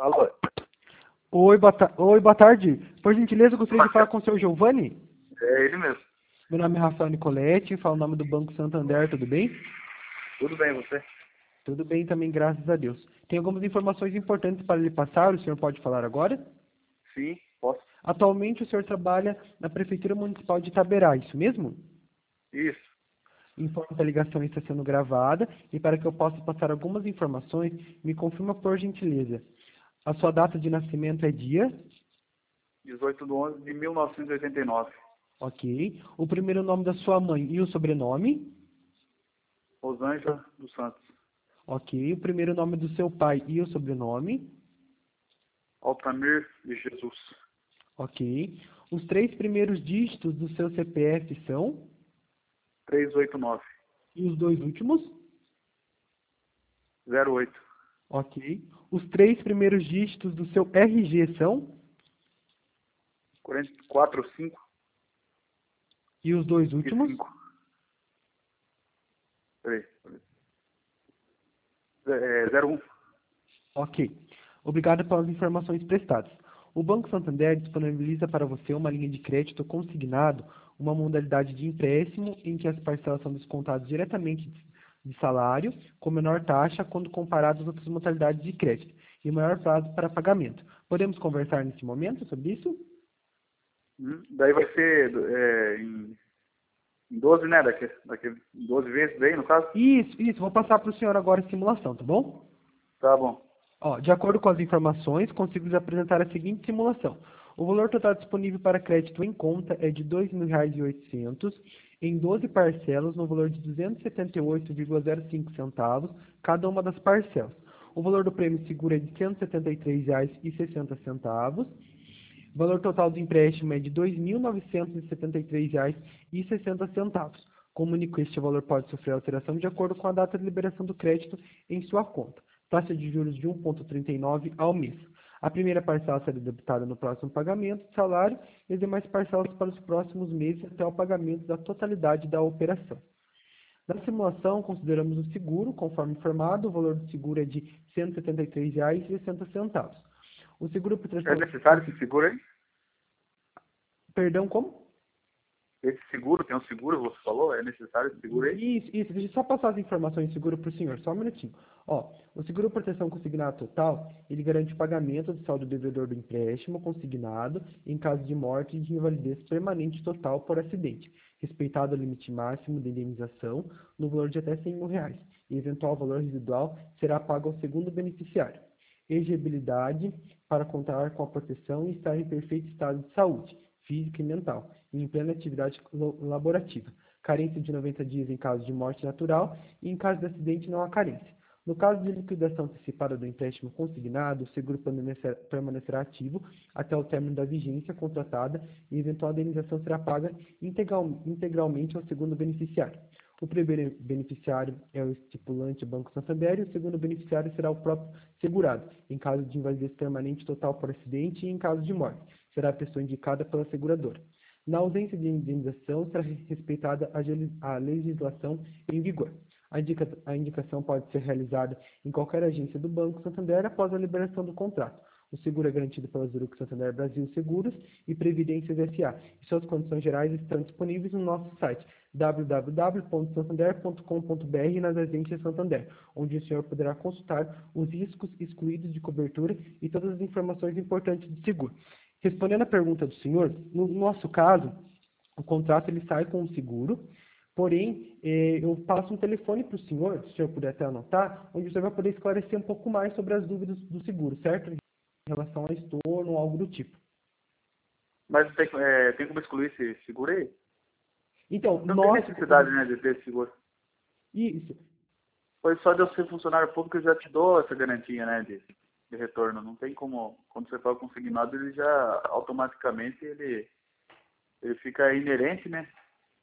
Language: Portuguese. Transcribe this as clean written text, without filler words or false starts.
Alô? Oi, boa tarde. Por gentileza, eu gostaria de falar com o senhor Giovanni. É ele mesmo. Meu nome é Rafael Nicoletti, falo o nome do Banco Santander, tudo bem? Tudo bem, você? Tudo bem também, graças a Deus. Tem algumas informações importantes para lhe passar, o senhor pode falar agora? Sim, posso. Atualmente o senhor trabalha na Prefeitura Municipal de Itaberá, isso mesmo? Isso. Informo que a ligação está sendo gravada e para que eu possa passar algumas informações, me confirma por gentileza. A sua data de nascimento é dia? 18/11/1989. Ok. O primeiro nome da sua mãe e o sobrenome? Rosângela dos Santos. Ok. O primeiro nome do seu pai e o sobrenome? Altamir de Jesus. Ok. Os três primeiros dígitos do seu CPF são? 389. E os dois últimos? 08. Ok. Os três primeiros dígitos do seu RG são? 45 E os dois e últimos? 5. Peraí. 01. Ok. Obrigado pelas informações prestadas. O Banco Santander disponibiliza para você uma linha de crédito consignado, uma modalidade de empréstimo em que as parcelas são descontadas diretamente de salário, com menor taxa quando comparado às outras modalidades de crédito, e maior prazo para pagamento. Podemos conversar nesse momento sobre isso? Daí vai ser em 12, né? Daqui 12 vezes daí, no caso? Isso. Vou passar para o senhor agora a simulação, tá bom? Tá bom. Ó, de acordo com as informações, consigo lhes apresentar a seguinte simulação. O valor total disponível para crédito em conta é de R$ 2.800 em 12 parcelas no valor de R$ 278,05 centavos cada uma das parcelas. O valor do prêmio seguro é de R$ 173,60. O valor total do empréstimo é de R$ 2.973,60. Comunico que este valor pode sofrer alteração de acordo com a data de liberação do crédito em sua conta. Taxa de juros de 1,39 ao mês. A primeira parcela será debitada no próximo pagamento de salário e as demais parcelas para os próximos meses até o pagamento da totalidade da operação. Na simulação, consideramos o seguro, conforme informado, o valor do seguro é de R$ 173,60. O seguro por É necessário esse seguro aí? Perdão, como? Esse seguro, tem um seguro, você falou? É necessário esse seguro aí? Isso. Deixa eu só passar as informações de seguro para o senhor, só um minutinho. Ó, o seguro proteção consignado total, ele garante o pagamento do saldo devedor do empréstimo consignado em caso de morte e de invalidez permanente total por acidente, respeitado o limite máximo de indenização no valor de até R$ 100.000, e eventual valor residual será pago ao segundo beneficiário. Elegibilidade para contar com a proteção e estar em perfeito estado de saúde, física e mental, e em plena atividade laborativa. Carência de 90 dias em caso de morte natural e em caso de acidente não há carência. No caso de liquidação antecipada do empréstimo consignado, o seguro permanecerá ativo até o término da vigência contratada e eventual indenização será paga integralmente ao segundo beneficiário. O primeiro beneficiário é o estipulante Banco Santander e o segundo beneficiário será o próprio segurado, em caso de invalidez permanente total por acidente e em caso de morte. Será a pessoa indicada pela seguradora. Na ausência de indenização, será respeitada a legislação em vigor. A indicação pode ser realizada em qualquer agência do Banco Santander após a liberação do contrato. O seguro é garantido pela Zurich Santander Brasil Seguros e Previdências S.A. E suas condições gerais estão disponíveis no nosso site www.santander.com.br e nas agências Santander, onde o senhor poderá consultar os riscos excluídos de cobertura e todas as informações importantes de seguro. Respondendo à pergunta do senhor, no nosso caso, o contrato ele sai com o seguro, porém, eu passo um telefone para o senhor, se o senhor puder até anotar, onde o senhor vai poder esclarecer um pouco mais sobre as dúvidas do seguro, certo? Em relação a estorno ou algo do tipo. Mas tem como excluir esse seguro aí? Então, Não tem necessidade, né, de ter esse seguro. Isso. Pois só de eu ser funcionário público eu já te dou essa garantia, né, de retorno. Não tem como, quando você fala consignado, ele já automaticamente ele fica inerente, né?